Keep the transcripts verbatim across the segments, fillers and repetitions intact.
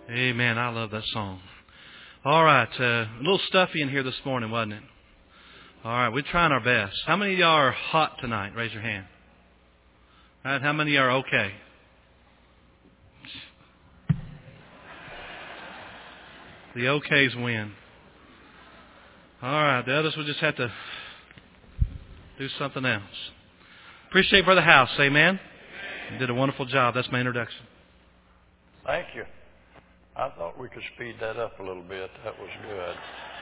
Amen. I love that song. All right. Uh, a little stuffy in here this morning, wasn't it? All right. We're trying our best. How many of y'all are hot tonight? Raise your hand. All right. How many are okay? The okays win. All right. The others will just have to do something else. Appreciate for the house. Amen. You did a wonderful job. That's my introduction. Thank you. I thought we could speed that up a little bit. That was good.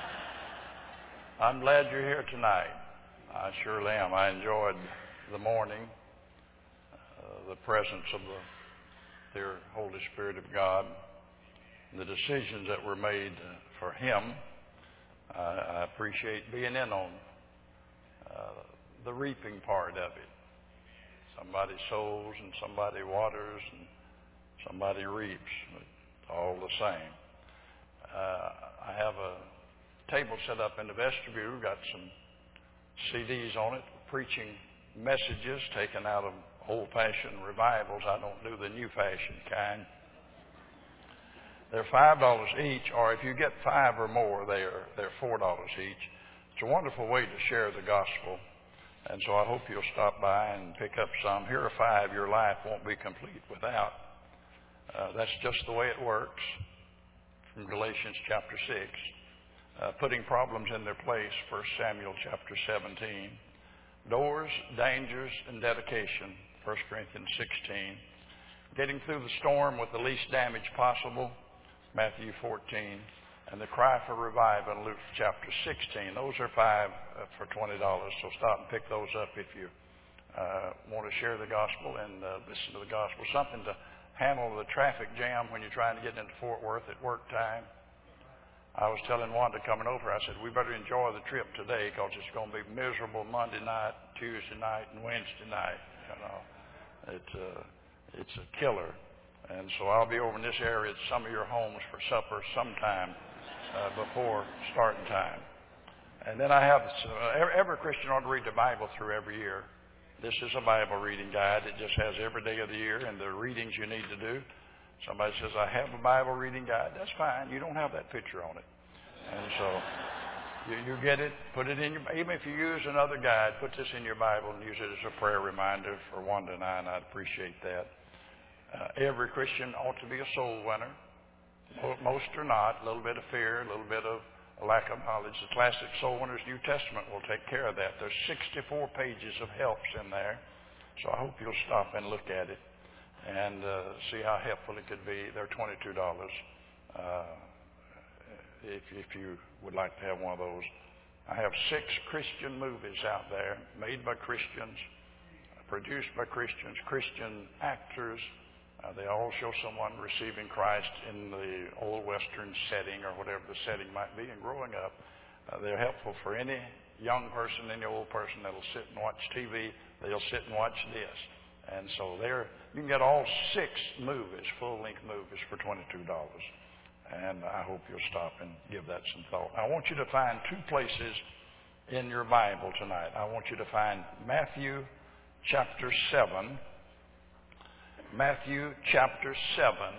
I'm glad you're here tonight. I surely am. I enjoyed the morning, uh, the presence of the dear Holy Spirit of God, the decisions that were made for Him. Uh, I appreciate being in on uh, the reaping part of it. Somebody sows and somebody waters and somebody reaps. All the same. Uh, I have a table set up in the vestibule, got some C Ds on it, preaching messages taken out of old-fashioned revivals. I don't do the new-fashioned kind. They're five dollars each, or if you get five or more, they're, they're four dollars each. It's a wonderful way to share the gospel, and so I hope you'll stop by and pick up some. Here are five your life won't be complete without. Uh, that's just the way it works from Galatians chapter six. Uh, putting problems in their place, First Samuel chapter seventeen. Doors, dangers, and dedication, First Corinthians sixteen. Getting through the storm with the least damage possible, Matthew fourteen. And the cry for revival in Luke chapter sixteen. Those are five uh, for twenty dollars, so stop and pick those up if you uh, want to share the gospel and uh, listen to the gospel. Something to handle the traffic jam when you're trying to get into Fort Worth at work time. I was telling Wanda coming over, I said, we better enjoy the trip today because it's going to be miserable Monday night, Tuesday night, and Wednesday night. You know, it's a, it's a killer. And so I'll be over in this area at some of your homes for supper sometime uh, before starting time. And then I have, uh, every, every Christian ought to read the Bible through every year. This is a Bible reading guide. It just has every day of the year and the readings you need to do. Somebody says, I have a Bible reading guide. That's fine. You don't have that picture on it. And so you, you get it, put it in your, even if you use another guide, put this in your Bible and use it as a prayer reminder for Wanda and I, and I'd appreciate that. Uh, every Christian ought to be a soul winner. Most are not. A little bit of fear, a little bit of a lack of knowledge. The Classic Soul Winners New Testament will take care of that. There's sixty-four pages of helps in there. So I hope you'll stop and look at it and uh, see how helpful it could be. They're twenty-two dollars uh, if, if you would like to have one of those. I have six Christian movies out there made by Christians, produced by Christians, Christian actors. Uh, they all show someone receiving Christ in the old Western setting or whatever the setting might be and growing up. Uh, they're helpful for any young person, any old person that'll sit and watch T V. They'll sit and watch this. And so they're, you can get all six movies, full-length movies, for twenty-two dollars. And I hope you'll stop and give that some thought. I want you to find two places in your Bible tonight. I want you to find Matthew chapter seven. Matthew chapter seven,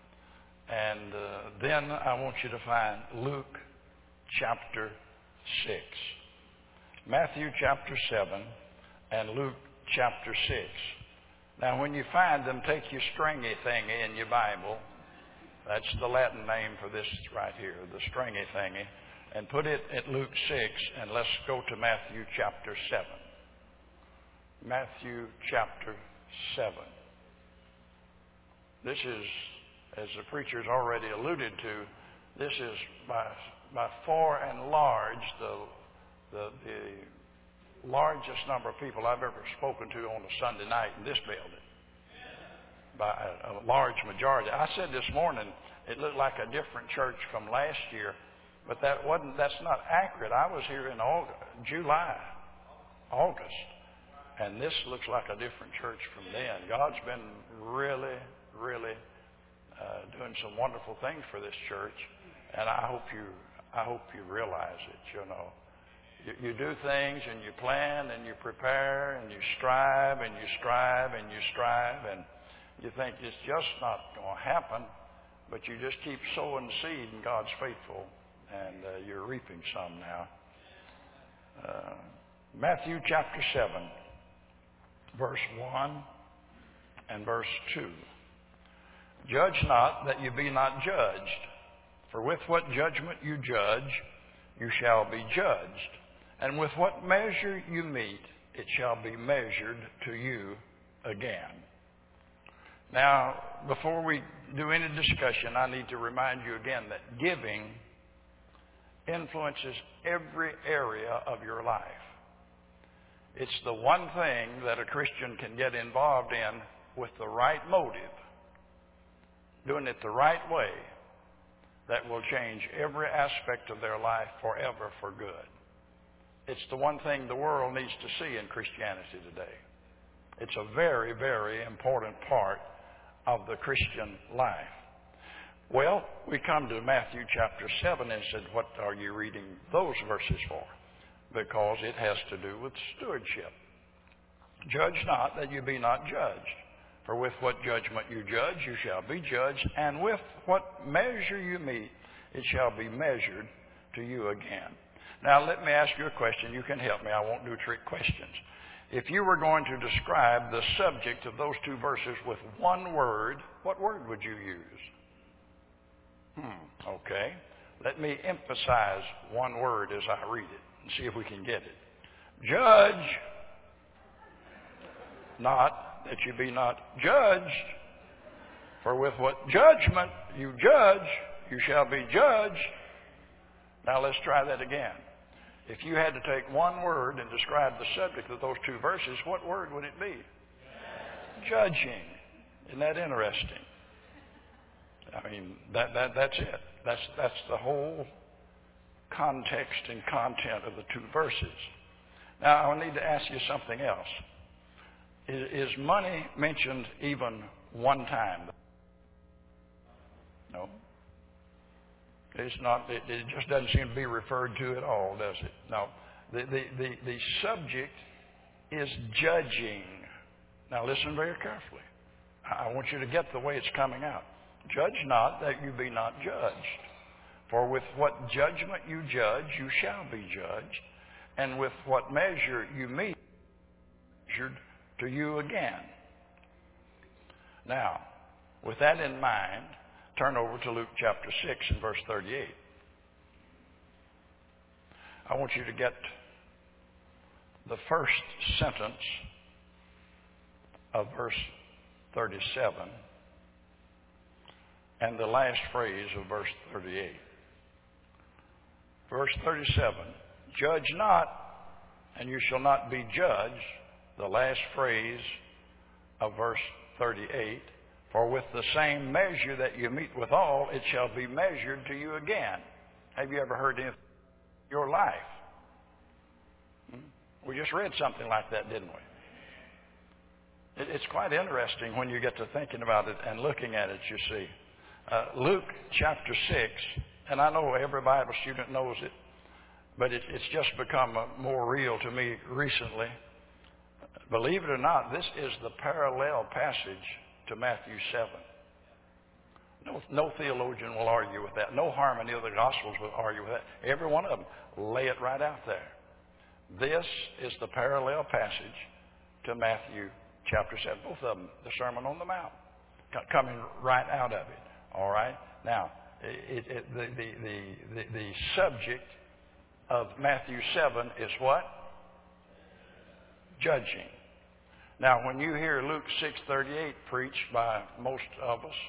and uh, then I want you to find Luke chapter six. Matthew chapter seven and Luke chapter six. Now when you find them, take your stringy thingy in your Bible. That's the Latin name for this right here, the stringy thingy. And put it at Luke six, and let's go to Matthew chapter seven. Matthew chapter seven. This is, as the preacher's already alluded to, this is by, by far and large the, the, the largest number of people I've ever spoken to on a Sunday night in this building. By a, a large majority. I said this morning it looked like a different church from last year, but that wasn't. That's not accurate. I was here in August, July, August, and this looks like a different church from then. God's been really. really uh, doing some wonderful things for this church, and I hope you I hope you realize it. You know, you, you do things and you plan and you prepare and you strive and you strive and you strive and you think it's just not going to happen. but you just keep sowing seed, and God's faithful, and uh, you're reaping some now. Uh, Matthew chapter seven, verse one and verse two. Judge not that you be not judged, for with what judgment you judge, you shall be judged. And with what measure you meet, it shall be measured to you again. Now, before we do any discussion, I need to remind you again that giving influences every area of your life. It's the one thing that a Christian can get involved in with the right motive, doing it the right way, that will change every aspect of their life forever for good. It's the one thing the world needs to see in Christianity today. It's a very, very important part of the Christian life. Well, we come to Matthew chapter seven and said, what are you reading those verses for? Because it has to do with stewardship. Judge not that you be not judged. For with what judgment you judge, you shall be judged. And with what measure you meet, it shall be measured to you again. Now, let me ask you a question. You can help me. I won't do trick questions. If you were going to describe the subject of those two verses with one word, what word would you use? Hmm, okay. Let me emphasize one word as I read it and see if we can get it. Judge not that you be not judged, for with what judgment you judge, you shall be judged. Now let's try that again. If you had to take one word and describe the subject of those two verses, what word would it be? Judging. Isn't that interesting? I mean, that, that that's it. That's that's the whole context and content of the two verses. Now, I need to ask you something else. Is, is money mentioned even one time? No. It's not. It, it just doesn't seem to be referred to at all, does it? No. The, the, the, the subject is judging. Now, listen very carefully. I want you to get the way it's coming out. Judge not that you be not judged. For with what judgment you judge, you shall be judged. And with what measure you meet, measured to you again. Now, with that in mind, turn over to Luke chapter six and verse thirty-eight. I want you to get the first sentence of verse thirty-seven and the last phrase of verse thirty-eight. Verse thirty-seven, judge not, and you shall not be judged. The last phrase of verse thirty-eight, for with the same measure that you meet withal, it shall be measured to you again. Have you ever heard anything in your life? Hmm? We just read something like that, didn't we? It, it's quite interesting when you get to thinking about it and looking at it, you see. Uh, Luke chapter six, and I know every Bible student knows it, but it, it's just become more real to me recently. Believe it or not, this is the parallel passage to Matthew seven. No, no theologian will argue with that. No harmony of the Gospels will argue with that. Every one of them lay it right out there. This is the parallel passage to Matthew chapter seven. Both of them, the Sermon on the Mount, coming right out of it. All right? Now, it, it, the, the, the, the, the subject of Matthew seven is what? Judging. Now, when you hear Luke six thirty-eight preached by most of us,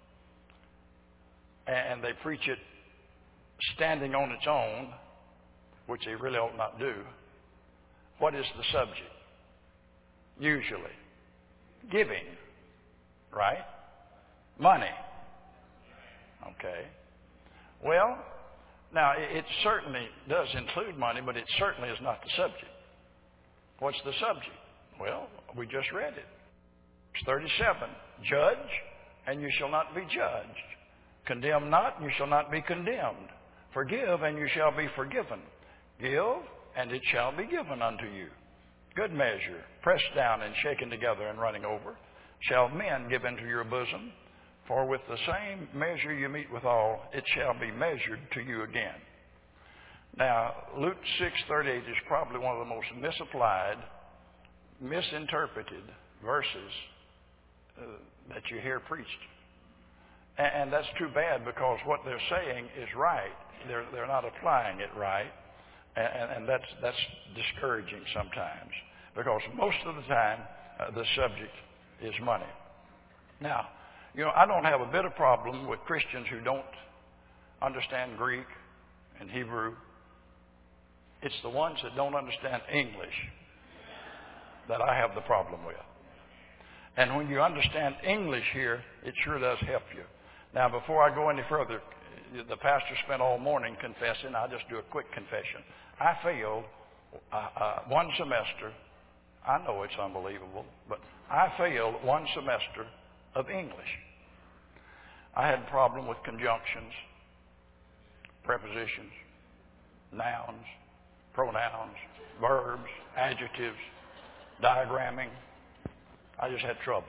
and they preach it standing on its own, which they really ought not do, what is the subject? Usually, giving, right? Money. Okay. Well, now, it certainly does include money, but it certainly is not the subject. What's the subject? Well, we just read it. Verse thirty-seven, judge, and you shall not be judged. Condemn not, and you shall not be condemned. Forgive, and you shall be forgiven. Give, and it shall be given unto you. Good measure, pressed down and shaken together and running over, shall men give into your bosom. For with the same measure you meet withal, it shall be measured to you again. Now, Luke six thirty-eight is probably one of the most misapplied, misinterpreted verses uh, that you hear preached. And, and that's too bad, because what they're saying is right. They're, they're not applying it right. And, and that's, that's discouraging sometimes, because most of the time uh, the subject is money. Now, you know, I don't have a bit of problem with Christians who don't understand Greek and Hebrew. It's the ones that don't understand English that I have the problem with. And when you understand English here, it sure does help you. Now, before I go any further, the pastor spent all morning confessing. I'll just do a quick confession. I failed uh, uh, one semester. I know it's unbelievable, but I failed one semester of English. I had a problem with conjunctions, prepositions, nouns, pronouns, verbs, adjectives, diagramming. I just had trouble.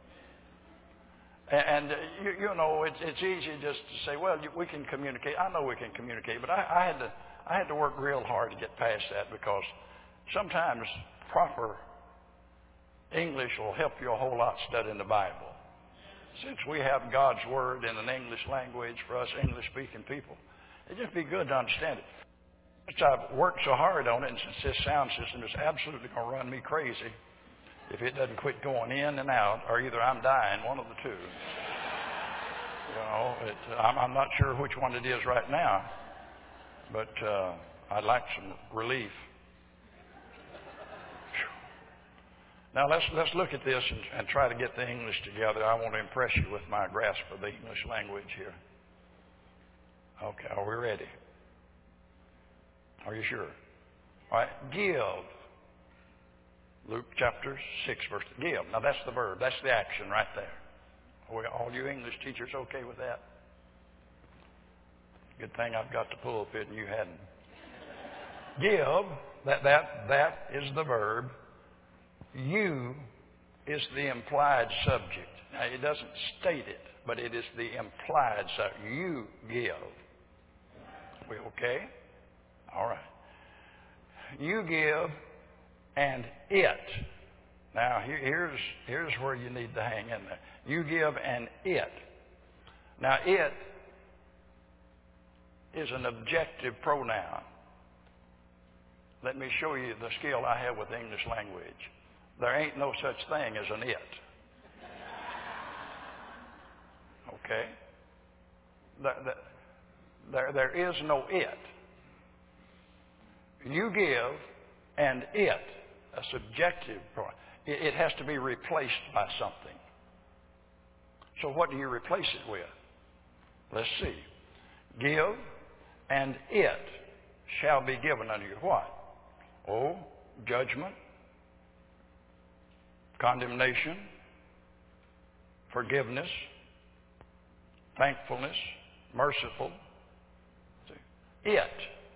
And, and you, you know, it's, it's easy just to say, well, we can communicate. I know we can communicate, but I, I had to, I had to work real hard to get past that, because sometimes proper English will help you a whole lot studying the Bible. Since we have God's Word in an English language for us English-speaking people, it'd just be good to understand it. Since I've worked so hard on it, and since this sound system is absolutely going to run me crazy if it doesn't quit going in and out, or either I'm dying, one of the two. You know, it, I'm, I'm not sure which one it is right now, but uh, I'd like some relief. Now let's let's look at this and, and try to get the English together. I want to impress you with my grasp of the English language here. Okay, are we ready? Are you sure? All right, give. Luke chapter six, verse give. Now that's the verb. That's the action right there. Are we, all you English teachers okay with that? Good thing I've got the pulpit and you hadn't. Give. That that that is the verb. You is the implied subject. Now, it doesn't state it, but it is the implied subject. You give. We okay? All right. You give, and it. Now, here, here's, here's where you need to hang in there. You give, and it. Now, it is an objective pronoun. Let me show you the skill I have with the English language. There ain't no such thing as an it. Okay? There, there, there is no it. You give, and it, a subjective pronoun, it, it has to be replaced by something. So what do you replace it with? Let's see. Give, and it shall be given unto you. What? Oh, judgment, condemnation, forgiveness, thankfulness, merciful. It.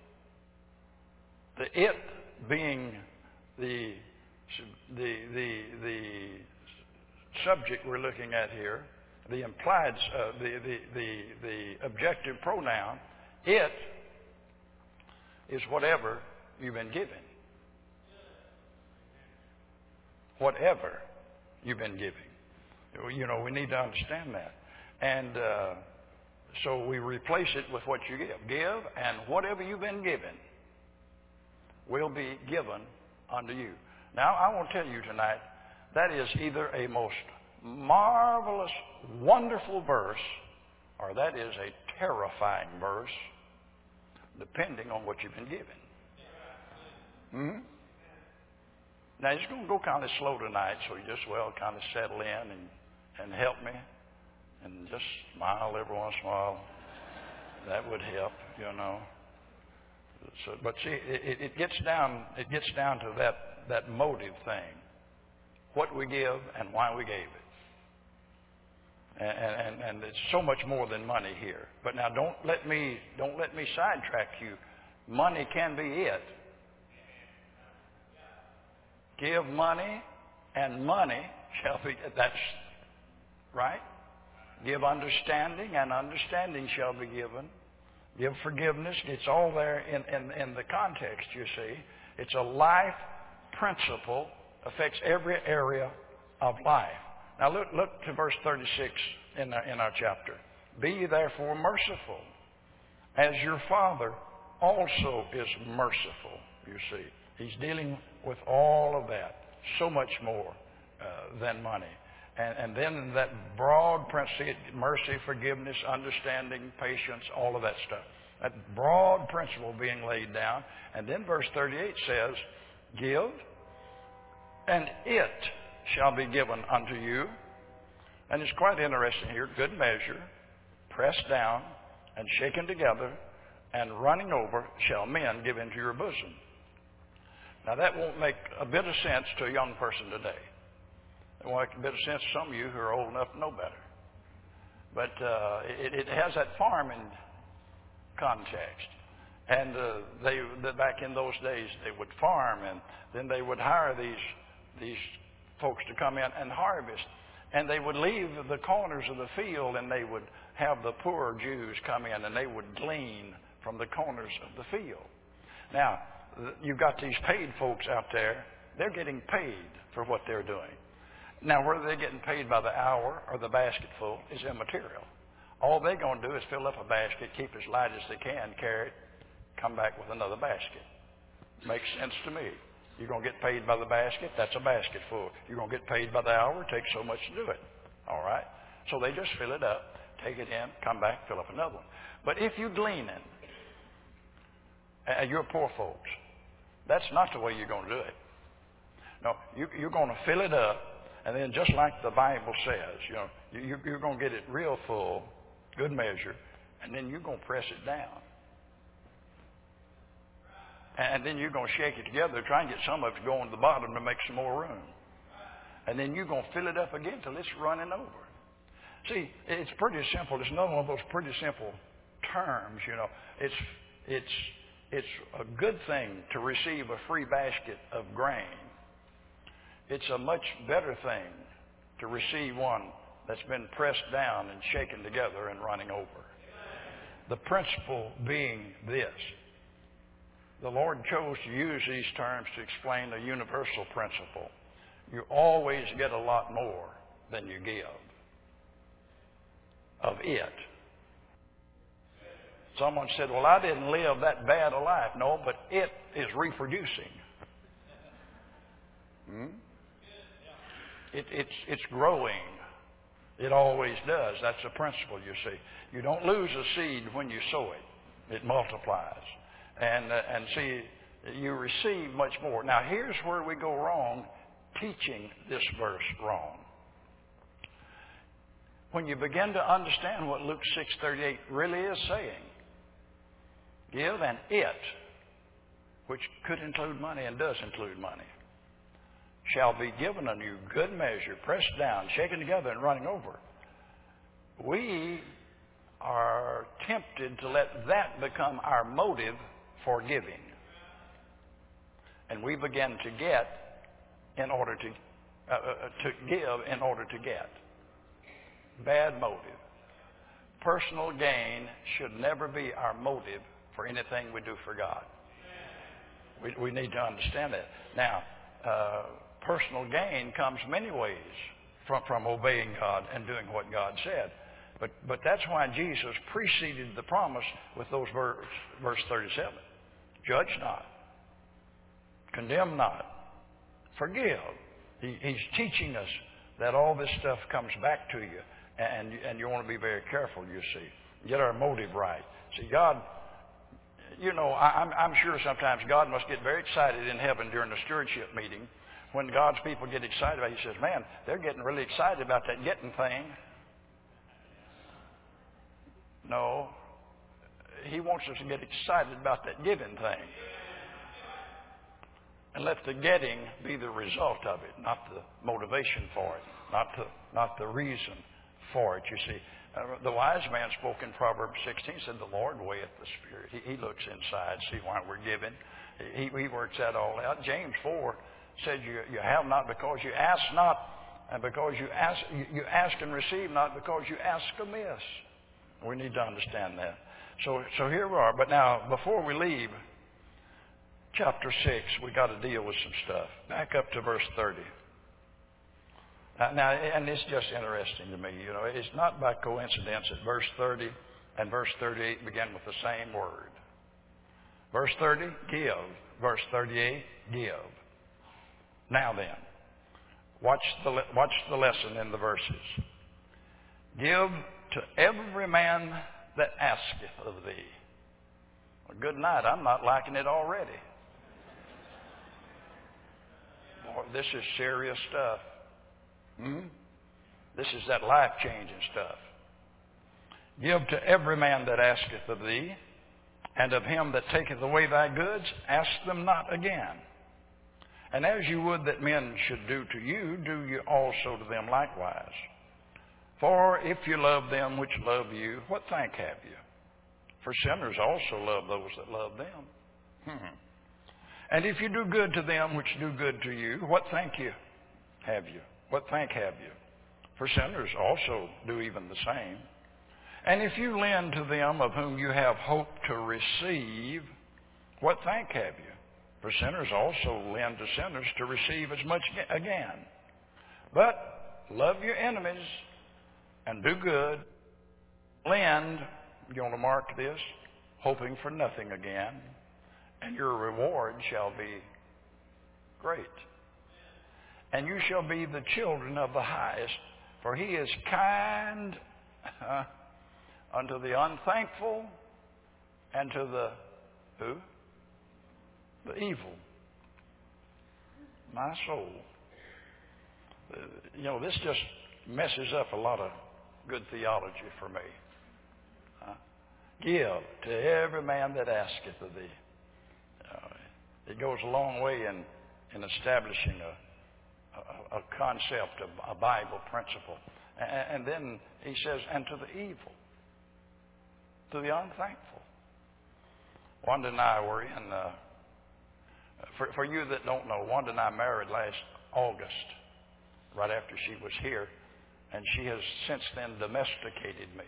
The it being the, the, the, the subject we're looking at here, the implied, uh, the, the, the, the objective pronoun, it is whatever you've been given. Whatever you've been giving. You know, we need to understand that. And uh, so we replace it with what you give. Give, and whatever you've been given will be given unto you. Now, I want to tell you tonight, that is either a most marvelous, wonderful verse, or that is a terrifying verse, depending on what you've been given. Hmm? Now, it's going to go kind of slow tonight, so you just, well, kind of settle in and, and help me. And just smile every once in a while. That would help, you know. So, but see, it, it gets down, it gets down to that, that motive thing. What we give and why we gave it. And, and, and it's so much more than money here. But now don't let me, don't let me sidetrack you. Money can be it. Give money, and money shall be, that's right. Give understanding, and understanding shall be given. Give forgiveness. It's all there in, in, in the context, you see. It's a life principle, affects every area of life. Now look, look to verse thirty-six in our, in our chapter. Be ye therefore merciful, as your Father also is merciful, you see. He's dealing with all of that, so much more uh, than money. And, and then that broad principle, mercy, forgiveness, understanding, patience, all of that stuff. That broad principle being laid down. And then verse thirty-eight says, give, and it shall be given unto you. And it's quite interesting here. Good measure, pressed down, and shaken together, and running over, shall men give into your bosom. Now that won't make a bit of sense to a young person today. It won't make a bit of sense to some of you who are old enough to know better. But uh, it, it has that farming context. And uh, they, the, back in those days, they would farm, and then they would hire these these folks to come in and harvest. And they would leave the corners of the field, and they would have the poor Jews come in, and they would glean from the corners of the field. Now, you've got these paid folks out there. They're getting paid for what they're doing. Now, whether they're getting paid by the hour or the basketful is immaterial. All they're going to do is fill up a basket, keep as light as they can, carry it, come back with another basket. Makes sense to me. You're going to get paid by the basket, that's a basket full. You're going to get paid by the hour, it takes so much to do it. All right? So they just fill it up, take it in, come back, fill up another one. But if you're gleaning, and you're poor folks, that's not the way you're going to do it. No, you, you're going to fill it up, and then just like the Bible says, you know, you, you're going to get it real full, good measure, and then you're going to press it down. And then you're going to shake it together, try and get some of it going to the bottom to make some more room. And then you're going to fill it up again till it's running over. See, it's pretty simple. It's another one of those pretty simple terms, you know. It's, it's, it's a good thing to receive a free basket of grain. It's a much better thing to receive one that's been pressed down and shaken together and running over. The principle being this. The Lord chose to use these terms to explain a universal principle. You always get a lot more than you give of it. Someone said, well, I didn't live that bad a life. No, but it is reproducing. Hmm? It, it's, it's growing. It always does. That's the principle, you see. You don't lose a seed when you sow it. It multiplies. And, uh, and see, you receive much more. Now, here's where we go wrong, teaching this verse wrong. When you begin to understand what Luke six thirty-eight really is saying, give and it, which could include money and does include money, shall be given unto you, good measure, pressed down, shaken together, and running over. We are tempted to let that become our motive for giving. And we begin to get in order to, uh, uh, to give in order to get. Bad motive. Personal gain should never be our motive for anything we do for God. We, we need to understand that. Now, uh, personal gain comes many ways from, from obeying God and doing what God said. But, but that's why Jesus preceded the promise with those verse, verse thirty-seven. Judge not. Condemn not. Forgive. He, he's teaching us that all this stuff comes back to you. And, and you want to be very careful, you see. Get our motive right. See, God, you know, I, I'm, I'm sure sometimes God must get very excited in heaven during the stewardship meeting. When God's people get excited about it, He says, man, they're getting really excited about that getting thing. No. He wants us to get excited about that giving thing. And let the getting be the result of it, not the motivation for it, not the, not the reason for it, you see. Uh, the wise man spoke in Proverbs sixteen, said, the Lord weigheth the spirit. He, he looks inside, see why we're giving. He, he works that all out. James four said, you, you have not because you ask not And because you ask, you ask and receive not because you ask amiss. We need to understand that. So, so here we are. But now, before we leave chapter six, we got to deal with some stuff. Back up to verse thirty. Now, now, and it's just interesting to me. You know, it's not by coincidence that verse thirty and verse thirty-eight begin with the same word. Verse thirty, give. Verse thirty-eight, give. Now then, watch the watch the lesson in the verses. Give to every man that asketh of thee. Well, good night. I'm not liking it already. Boy, this is serious stuff. Hmm? This is that life-changing stuff. Give to every man that asketh of thee, and of him that taketh away thy goods, ask them not again. And as you would that men should do to you, do you also to them likewise. For if you love them which love you, what thank have you? For sinners also love those that love them. Hmm. And if you do good to them which do good to you, what thank you have you? What thank have you? For sinners also do even the same. And if you lend to them of whom you have hope to receive, what thank have you? For sinners also lend to sinners to receive as much again. But love your enemies and do good. Lend, you want to mark this, hoping for nothing again, and your reward shall be great. And you shall be the children of the highest, for he is kind uh, unto the unthankful and to the who? The evil. My soul. Uh, you know, this just messes up a lot of good theology for me. Uh, give to every man that asketh of thee. Uh, it goes a long way in, in establishing a, a, a concept, a, a Bible principle. And, and then he says, and to the evil, to the unthankful. Wanda and I were in, uh, for, for you that don't know, Wanda and I married last August, right after she was here, and she has since then domesticated me.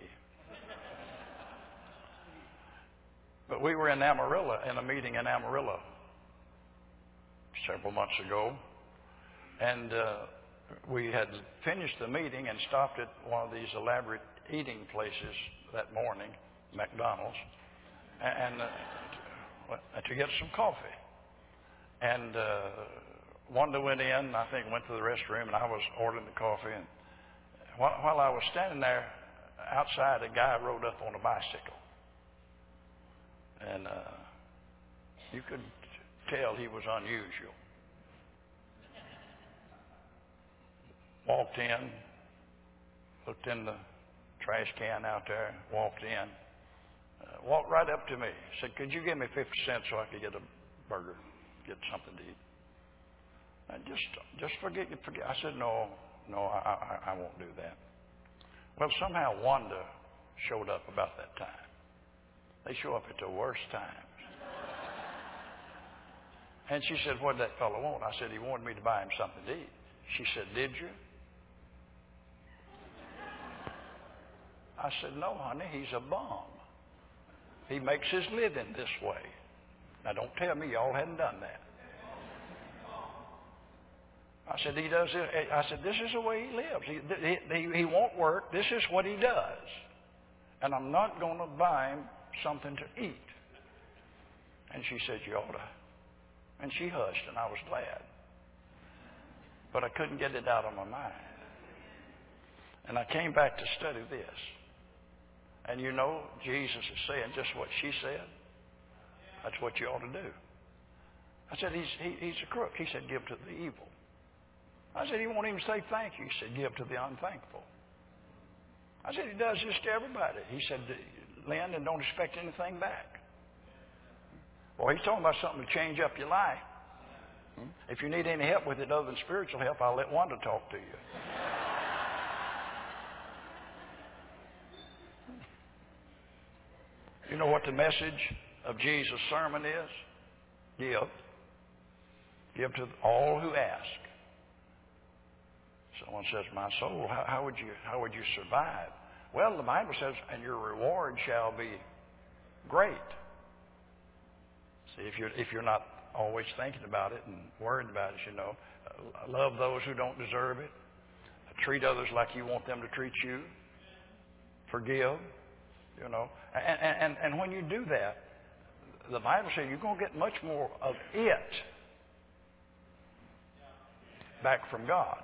But we were in Amarillo, in a meeting in Amarillo several months ago, and uh, we had finished the meeting and stopped at one of these elaborate eating places that morning, McDonald's, and uh, to get some coffee. And uh, Wanda went in, I think went to the restroom, and I was ordering the coffee. And while, while I was standing there outside, a guy rode up on a bicycle. And uh, you could tell he was unusual. Walked in, looked in the trash can out there, walked in, uh, walked right up to me. Said, could you give me fifty cents so I could get a burger, get something to eat? And just, just forget, forget. I said, no, no, I, I, I won't do that. Well, somehow Wanda showed up about that time. They show up at the worst times. And she said, what did that fellow want? I said, he wanted me to buy him something to eat. She said, did you? I said, no, honey, he's a bum. He makes his living this way. Now, don't tell me y'all hadn't done that. I said, he does it. I said, this is the way he lives. He, he, he won't work. This is what he does. And I'm not going to buy him something to eat. And she said, you ought to. And she hushed, and I was glad. But I couldn't get it out of my mind. And I came back to study this. And you know, Jesus is saying just what she said. That's what you ought to do. I said, he's, he, he's a crook. He said, give to the evil. I said, he won't even say thank you. He said, give to the unthankful. I said, he does this to everybody. He said, lend and don't expect anything back. Well, he's talking about something to change up your life. If you need any help with it other than spiritual help, I'll let Wanda talk to you. You know what the message of Jesus' sermon is? Give. Give to all who ask. Someone says, my soul, how, how would you how would you survive? Well, the Bible says, and your reward shall be great. See, if you're if you're not always thinking about it and worried about it, you know, love those who don't deserve it. Treat others like you want them to treat you. Forgive, you know. And, and, and when you do that, the Bible says you're going to get much more of it back from God.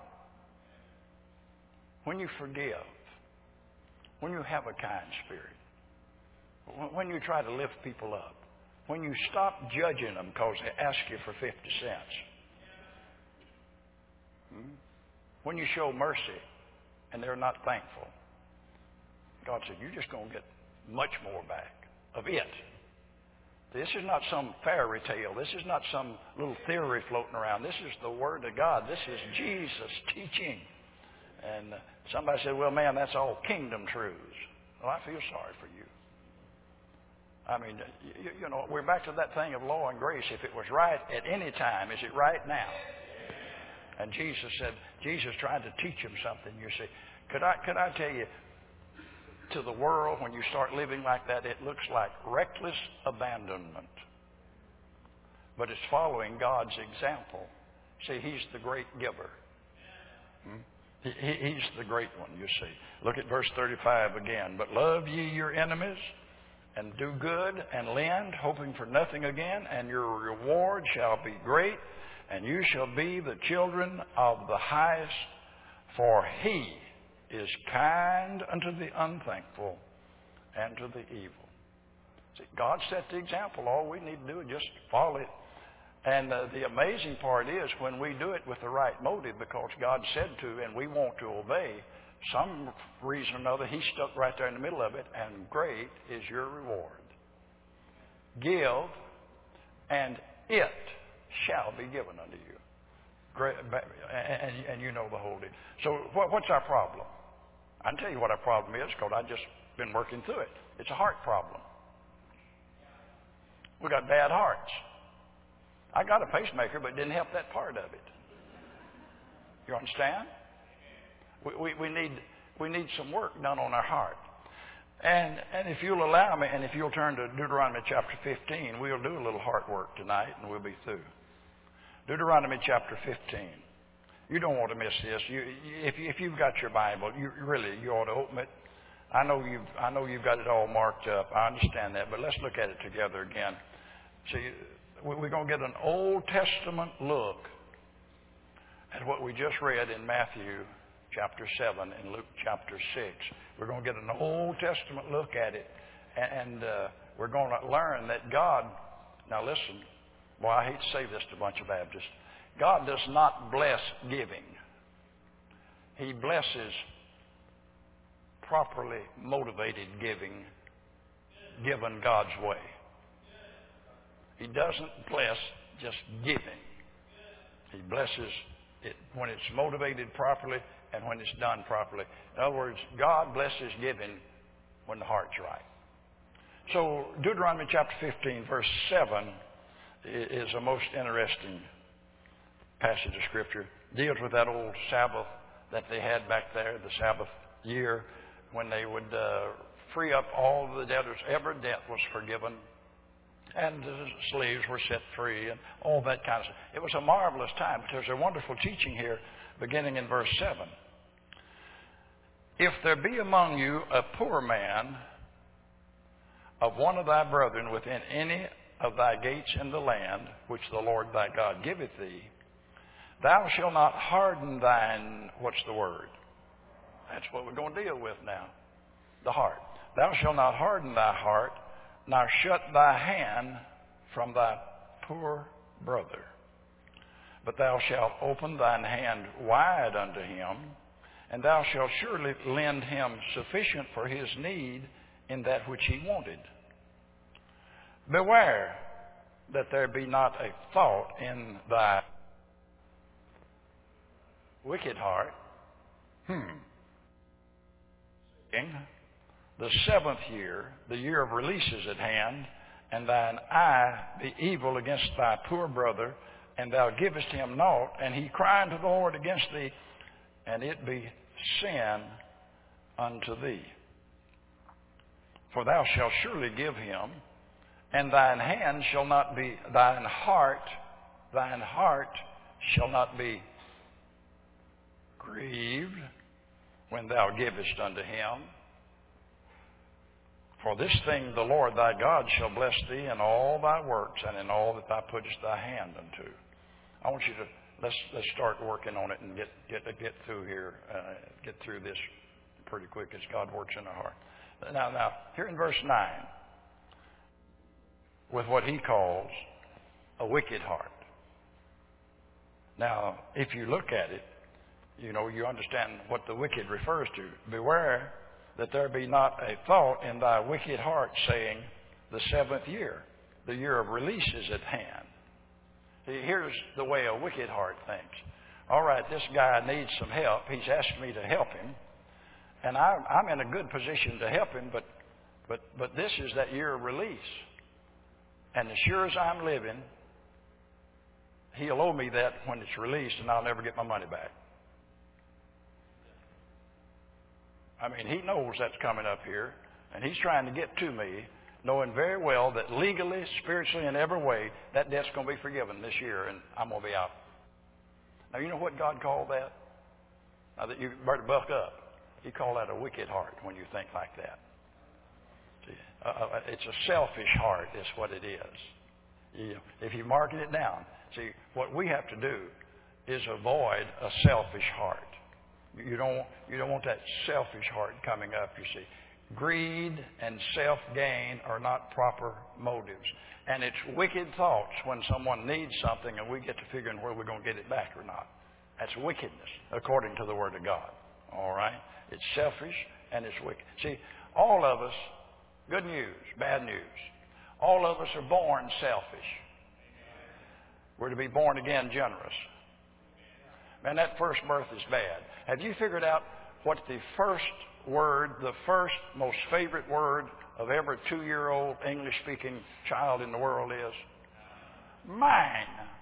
When you forgive, when you have a kind spirit, when you try to lift people up, when you stop judging them because they ask you for fifty cents, when you show mercy and they're not thankful, God said, you're just going to get much more back of it. This is not some fairy tale. This is not some little theory floating around. This is the Word of God. This is Jesus teaching. And somebody said, well, man, that's all kingdom truths. Well, I feel sorry for you. I mean, you, you know, we're back to that thing of law and grace. If it was right at any time, is it right now? And Jesus said, Jesus tried to teach him something. You see, could I, could I tell you, to the world, when you start living like that, it looks like reckless abandonment. But it's following God's example. See, he's the great giver. Hmm? He, he, he's the great one, you see. Look at verse thirty-five again. But love ye your enemies, and do good, and lend, hoping for nothing again, and your reward shall be great, and you shall be the children of the highest, for he is kind unto the unthankful and to the evil. See, God set the example. All we need to do is just follow it. And uh, the amazing part is when we do it with the right motive, because God said to and we want to obey, some reason or another, He stuck right there in the middle of it, and great is your reward. Give, and it shall be given unto you. Great, and, and you know the whole deal. So what, what's our problem? I can tell you what our problem is, because I've just been working through it. It's a heart problem. We got bad hearts. I got a pacemaker, but it didn't help that part of it. You understand? We, we, we need we need some work done on our heart. And and if you'll allow me, and if you'll turn to Deuteronomy chapter fifteen, we'll do a little heart work tonight, and we'll be through. Deuteronomy chapter fifteen. You don't want to miss this. You, if, you, if you've got your Bible, you really you ought to open it. I know you've I know you've got it all marked up. I understand that, but let's look at it together again. See, we're going to get an Old Testament look at what we just read in Matthew chapter seven and Luke chapter six. We're going to get an Old Testament look at it, and uh, we're going to learn that God. Now listen. Boy, I hate to say this to a bunch of Baptists. God does not bless giving. He blesses properly motivated giving, given God's way. He doesn't bless just giving. He blesses it when it's motivated properly and when it's done properly. In other words, God blesses giving when the heart's right. So Deuteronomy chapter fifteen, verse seven is a most interesting passage of Scripture. Deals with that old Sabbath that they had back there, the Sabbath year, when they would uh, free up all the debtors. Every debt was forgiven, and the slaves were set free, and all that kind of stuff. It was a marvelous time. But there's a wonderful teaching here, beginning in verse seven. If there be among you a poor man of one of thy brethren within any of thy gates in the land, which the Lord thy God giveth thee, thou shalt not harden thine, what's the word? That's what we're going to deal with now. The heart. Thou shalt not harden thy heart, nor shut thy hand from thy poor brother. But thou shalt open thine hand wide unto him, and thou shalt surely lend him sufficient for his need in that which he wanted. Beware that there be not a thought in thy wicked heart. Hmm. The seventh year, the year of release is at hand, and thine eye be evil against thy poor brother, and thou givest him naught, and he cry unto the Lord against thee, and it be sin unto thee. For thou shalt surely give him, and thine hand shall not be, thine heart, thine heart shall not be grieved when thou givest unto him. For this thing the Lord thy God shall bless thee in all thy works and in all that thou puttest thy hand unto. I want you to let's let's start working on it and get get get through here, uh, get through this pretty quick as God works in our heart. Now, now here in verse nine, with what he calls a wicked heart. Now, if you look at it, you know, you understand what the wicked refers to. Beware that there be not a thought in thy wicked heart saying, the seventh year, the year of release is at hand. See, here's the way a wicked heart thinks. All right, this guy needs some help. He's asked me to help him. And I, I'm in a good position to help him, but, but, but this is that year of release. And as sure as I'm living, he'll owe me that when it's released, and I'll never get my money back. I mean, he knows that's coming up here, and he's trying to get to me, knowing very well that legally, spiritually, in every way, that debt's going to be forgiven this year, and I'm going to be out. Now, you know what God called that? Now that you better buck up. He called that a wicked heart when you think like that. See, uh, it's a selfish heart is what it is. You, if you market it down, see, what we have to do is avoid a selfish heart. You don't, you don't want that selfish heart coming up, you see. Greed and self-gain are not proper motives. And it's wicked thoughts when someone needs something and we get to figuring whether we're going to get it back or not. That's wickedness, according to the Word of God. All right? It's selfish and it's wicked. See, all of us, good news, bad news, all of us are born selfish. We're to be born again generous. Man, that first birth is bad. Have you figured out what the first word, the first most favorite word of every two-year-old English-speaking child in the world is? Mine.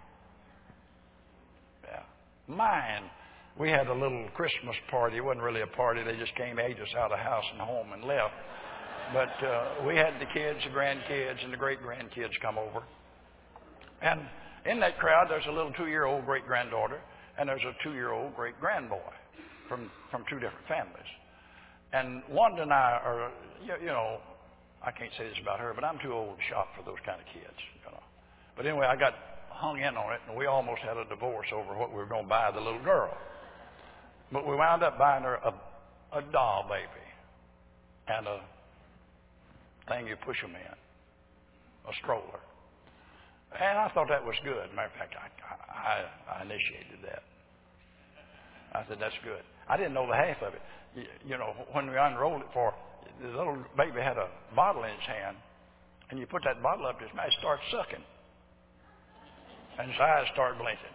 Yeah, mine. We had a little Christmas party. It wasn't really a party. They just came, ate us out of house and home and left. But uh, we had the kids, the grandkids, and the great-grandkids come over. And in that crowd, there's a little two-year-old great-granddaughter, and there's a two-year-old great-grandboy from, from two different families. And Wanda and I are, you, you know, I can't say this about her, but I'm too old to shop for those kind of kids. You know. But anyway, I got hung in on it, and we almost had a divorce over what we were going to buy the little girl. But we wound up buying her a, a doll baby and a thing you push them in, a stroller. And I thought that was good. Matter of fact, I, I, I initiated that. I said, that's good. I didn't know the half of it. You, you know, when we unrolled it for, the little baby had a bottle in his hand, and you put that bottle up to his mouth, it starts sucking. And his eyes start blinking.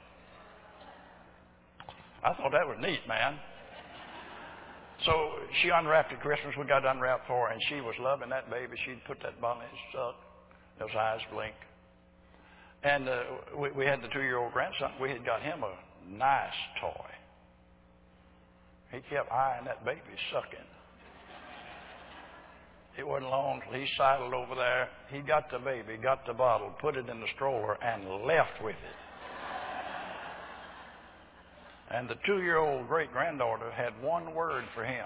I thought that was neat, man. So she unwrapped at Christmas. We got it unwrapped for her, and she was loving that baby. She'd put that bottle in his suck. Those eyes blink. And uh, we, we had the two-year-old grandson. We had got him a nice toy. He kept eyeing that baby sucking. It wasn't long till he sidled over there. He got the baby, got the bottle, put it in the stroller, and left with it. And the two-year-old great-granddaughter had one word for him.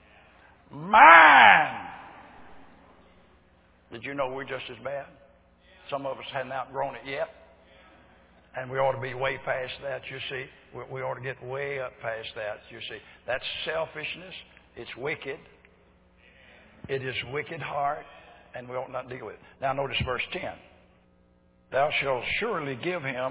Mine! Did you know we're just as bad? Some of us hadn't outgrown it yet. And we ought to be way past that, you see. We, we ought to get way up past that, you see. That's selfishness. It's wicked. It is wicked heart, and we ought not deal with it. Now notice verse ten. Thou shalt surely give him.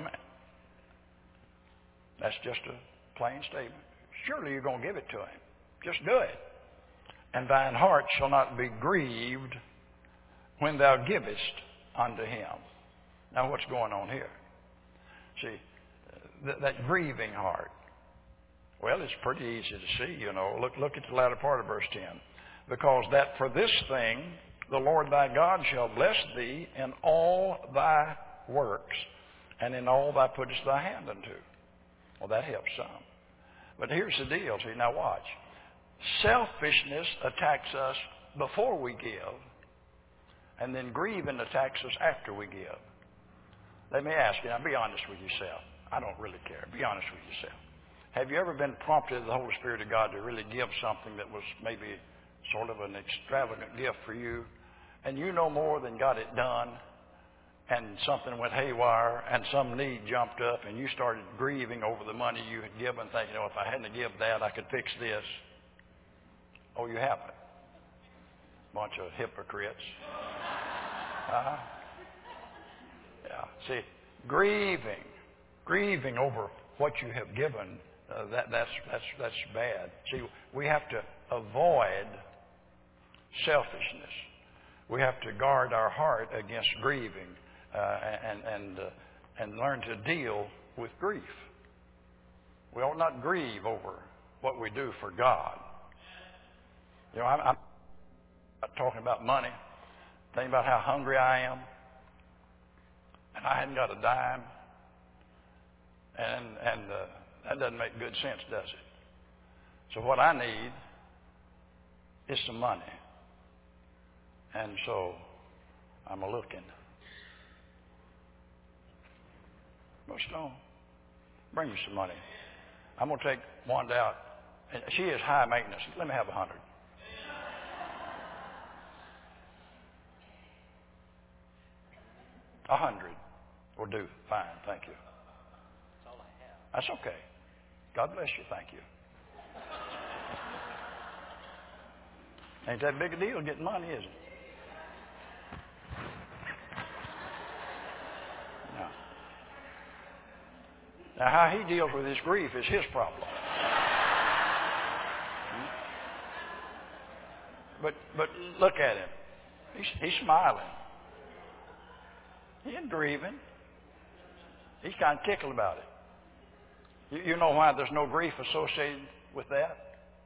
That's just a plain statement. Surely you're going to give it to him. Just do it. And thine heart shall not be grieved when thou givest unto him. Now what's going on here? See, th- that grieving heart. Well, it's pretty easy to see, you know. Look, look at the latter part of verse ten. Because that for this thing the Lord thy God shall bless thee in all thy works and in all thou puttest thy hand unto. Well, that helps some. But here's the deal. See, now watch. Selfishness attacks us before we give, and then grieving attacks us after we give. Let me ask you, now be honest with yourself. I don't really care. Be honest with yourself. Have you ever been prompted of the Holy Spirit of God to really give something that was maybe sort of an extravagant gift for you, and you know more than got it done, and something went haywire, and some need jumped up, and you started grieving over the money you had given, thinking, oh, if I hadn't given that, I could fix this. Oh, you haven't. Bunch of hypocrites. Uh-huh. Yeah. See, grieving, grieving over what you have given, uh, that, that's, that's, that's bad. See, we have to avoid selfishness. We have to guard our heart against grieving uh, and, and, uh, and learn to deal with grief. We ought not grieve over what we do for God. You know, I'm, I'm not talking about money, thinking about how hungry I am, and I hadn't got a dime, and, and uh, that doesn't make good sense, does it? So what I need is some money. And so I'm a looking. Well, Stone, bring me some money. I'm going to take Wanda out. And she is high maintenance. Let me have a hundred. A hundred will do. Fine. Thank you. That's all I have. That's okay. God bless you. Thank you. Ain't that big a deal getting money, is it? No. Now, how he deals with his grief is his problem. But but look at him. He's, he's smiling. He ain't grieving. He's kind of tickled about it. You, you know why there's no grief associated with that?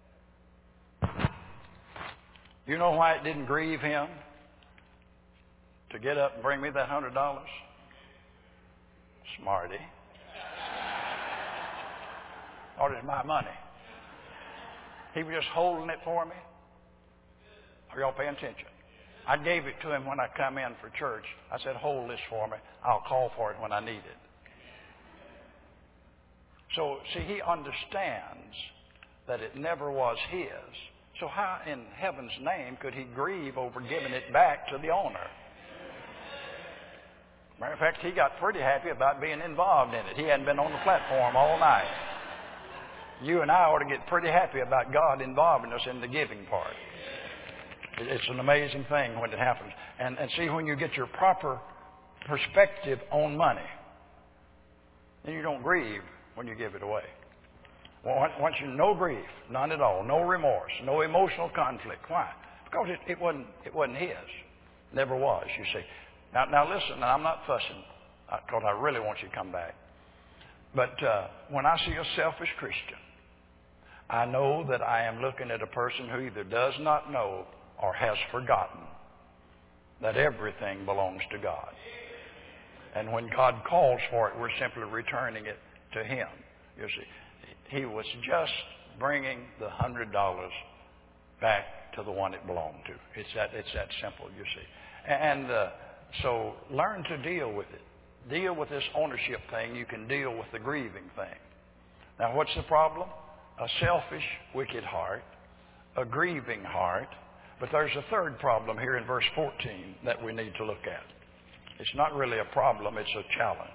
You know why it didn't grieve him to get up and bring me that hundred dollars? Smarty. Or it's my money. He was just holding it for me. Are y'all paying attention? I gave it to him when I come in for church. I said, hold this for me. I'll call for it when I need it. So, see, he understands that it never was his. So how in heaven's name could he grieve over giving it back to the owner? Matter of fact, he got pretty happy about being involved in it. He hadn't been on the platform all night. You and I ought to get pretty happy about God involving us in the giving part. It's an amazing thing when it happens. And, and see, when you get your proper perspective on money, then you don't grieve when you give it away. Once you no grief, none at all, no remorse, no emotional conflict. Why? Because it, it wasn't it wasn't his. Never was, you see. Now, now listen, I'm not fussing because I really want you to come back. But uh, when I see a selfish Christian, I know that I am looking at a person who either does not know or has forgotten that everything belongs to God. And when God calls for it, we're simply returning it to Him. You see, He was just bringing the hundred dollars back to the one it belonged to. It's that it's that simple, you see. And uh, so learn to deal with it. Deal with this ownership thing. You can deal with the grieving thing. Now, what's the problem? A selfish, wicked heart, a grieving heart. But there's a third problem here in verse fourteen that we need to look at. It's not really a problem, it's a challenge.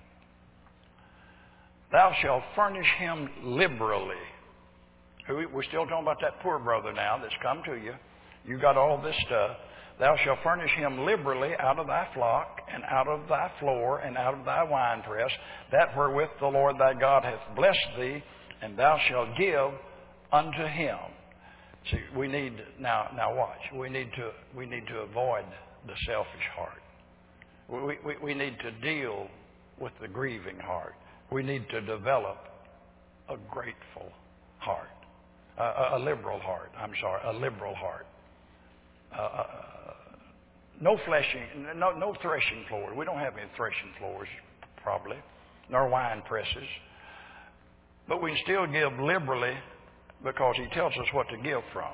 Thou shalt furnish him liberally. We're still talking about that poor brother now that's come to you. You got all this stuff. Thou shalt furnish him liberally out of thy flock, and out of thy floor, and out of thy winepress, that wherewith the Lord thy God hath blessed thee, and thou shalt give unto him. See, we need now. Now watch. We need to. We need to avoid the selfish heart. We we, we need to deal with the grieving heart. We need to develop a grateful heart, uh, a, a liberal heart. I'm sorry, a liberal heart. Uh, uh, no fleshing, no no threshing floors. We don't have any threshing floors, probably, nor wine presses. But we can still give liberally because he tells us what to give from.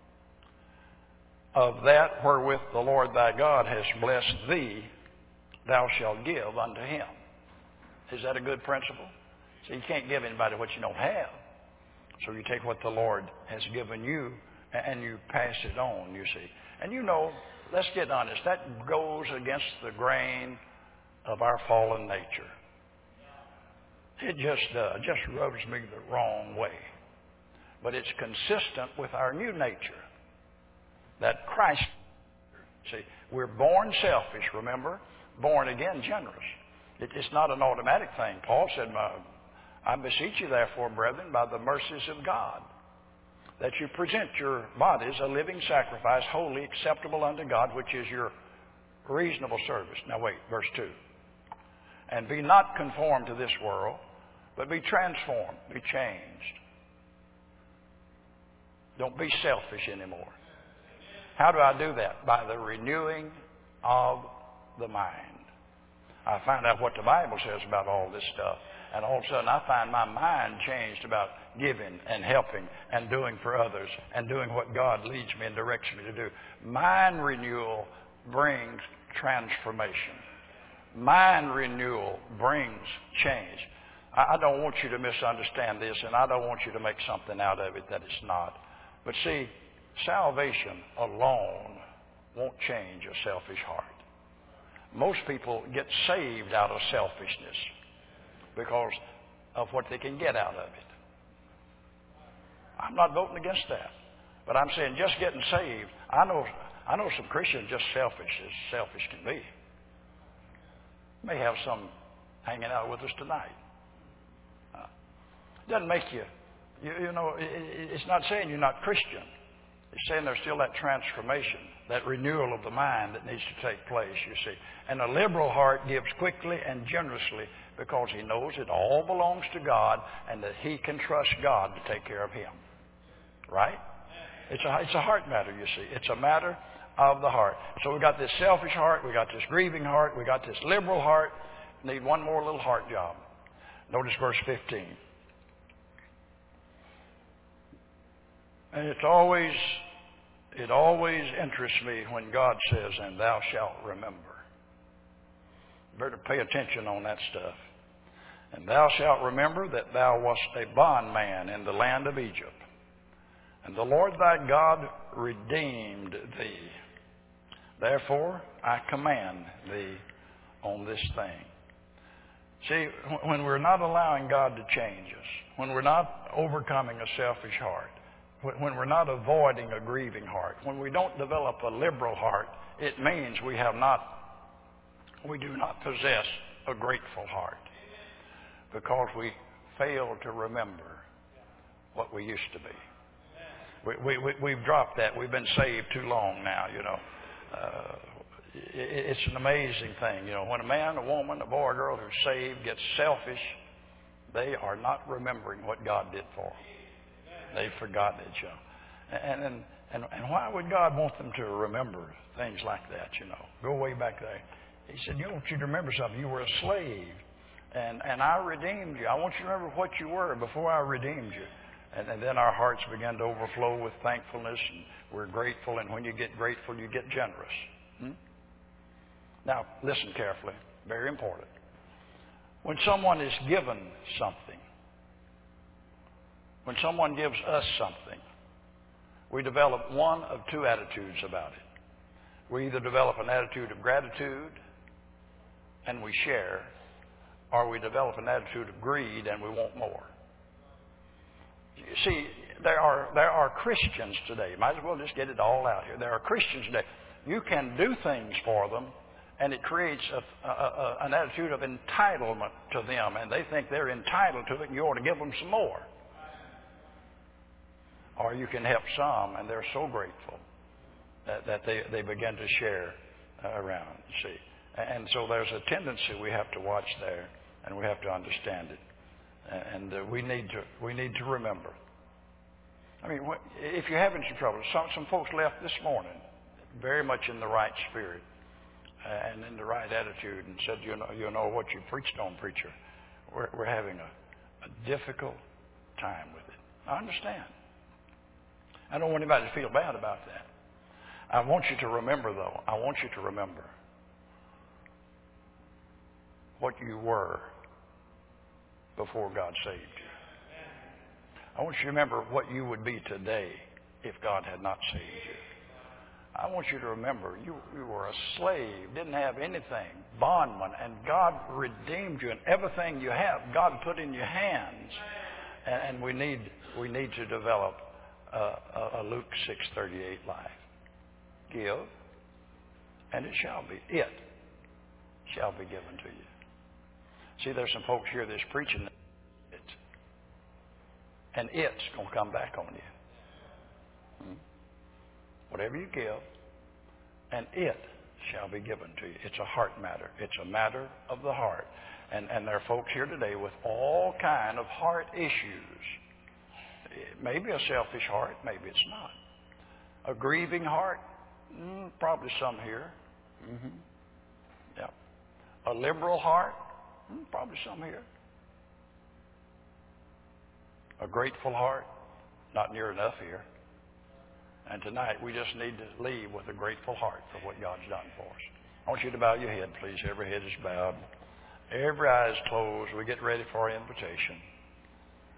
Of that wherewith the Lord thy God has blessed thee, thou shalt give unto him. Is that a good principle? So you can't give anybody what you don't have. So you take what the Lord has given you and you pass it on, you see. And you know, let's get honest, that goes against the grain of our fallen nature. It just does. It just rubs me the wrong way. But it's consistent with our new nature. That Christ, see, we're born selfish, remember? Born again generous. It, it's not an automatic thing. Paul said, I beseech you therefore, brethren, by the mercies of God, that you present your bodies a living sacrifice, holy, acceptable unto God, which is your reasonable service. Now wait, verse two. And be not conformed to this world, but be transformed, be changed. Don't be selfish anymore. How do I do that? By the renewing of the mind. I find out what the Bible says about all this stuff. And all of a sudden I find my mind changed about giving and helping and doing for others and doing what God leads me and directs me to do. Mind renewal brings transformation. Mind renewal brings change. I don't want you to misunderstand this, and I don't want you to make something out of it that it's not. But see, salvation alone won't change a selfish heart. Most people get saved out of selfishness because of what they can get out of it. I'm not voting against that. But I'm saying just getting saved, I know I know some Christians just selfish as selfish can be. May have some hanging out with us tonight. Uh, it doesn't make you, you, you know, it, it's not saying you're not Christian. It's saying there's still that transformation, that renewal of the mind that needs to take place, you see. And a liberal heart gives quickly and generously because he knows it all belongs to God and that he can trust God to take care of him. Right? It's a, it's a heart matter, you see. It's a matter of the heart. So we got this selfish heart, we got this grieving heart, we got this liberal heart. Need one more little heart job. Notice verse fifteen. And it's always, it always interests me when God says, and thou shalt remember. Better pay attention on that stuff. And thou shalt remember that thou wast a bondman in the land of Egypt. And the Lord thy God redeemed thee. Therefore, I command thee on this thing. See, when we're not allowing God to change us, when we're not overcoming a selfish heart, when we're not avoiding a grieving heart, when we don't develop a liberal heart, it means we have not, we do not possess a grateful heart because we fail to remember what we used to be. We, we, we've dropped that. We've been saved too long now, you know. Uh, it, it's an amazing thing. You know, when a man, a woman, a boy or girl who's saved gets selfish, they are not remembering what God did for them. They've forgotten it, you know. And, and, and, and why would God want them to remember things like that, you know? Go way back there. He said, you want you to remember something. You were a slave, and, and I redeemed you. I want you to remember what you were before I redeemed you. And, and then our hearts begin to overflow with thankfulness, and we're grateful. And when you get grateful, you get generous. Hmm? Now, listen carefully. Very important. When someone is given something, when someone gives us something, we develop one of two attitudes about it. We either develop an attitude of gratitude and we share, or we develop an attitude of greed and we want more. You see, there are there are Christians today. Might as well just get it all out here. There are Christians today. You can do things for them, and it creates a, a, a, an attitude of entitlement to them, and they think they're entitled to it, and you ought to give them some more. Or you can help some, and they're so grateful that, that they, they begin to share uh, around, you see. And so there's a tendency we have to watch there, and we have to understand it. And uh, we need to we need to remember. I mean, if you're having some trouble, some some folks left this morning very much in the right spirit and in the right attitude, and said, you know, you know what you preached on, preacher. We're we're having a, a difficult time with it. I understand. I don't want anybody to feel bad about that. I want you to remember, though, I want you to remember what you were before God saved you. I want you to remember what you would be today if God had not saved you. I want you to remember you, you were a slave, didn't have anything, bondman, and God redeemed you, and everything you have, God put in your hands. And, and we need we need to develop a, a, a Luke six thirty-eight life. Give, and it shall be. It shall be given to you. See, there's some folks here that's preaching it, and it's going to come back on you. Hmm? Whatever you give, and it shall be given to you. It's a heart matter. It's a matter of the heart. And, and there are folks here today with all kind of heart issues. Maybe a selfish heart, maybe it's not. A grieving heart, mm, probably some here. Mm-hmm. Yeah. A liberal heart, mm, probably some here. A grateful heart, not near enough here. And tonight, we just need to leave with a grateful heart for what God's done for us. I want you to bow your head, please. Every head is bowed. Every eye is closed. We get ready for our invitation.